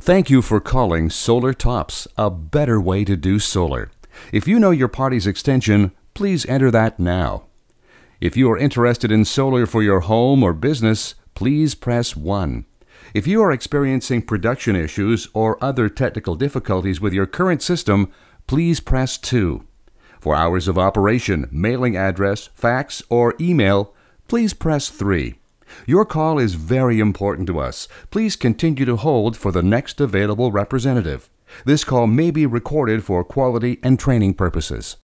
Thank you for calling Solar Tops, a better way to do solar. If you know your party's extension, please enter that now. If you are interested in solar for your home or business, please press 1. If you are experiencing production issues or other technical difficulties with your current system, please press 2. For hours of operation, mailing address, fax, or email, please press 3. Your call is very important to us. Please continue to hold for the next available representative. This call may be recorded for quality and training purposes.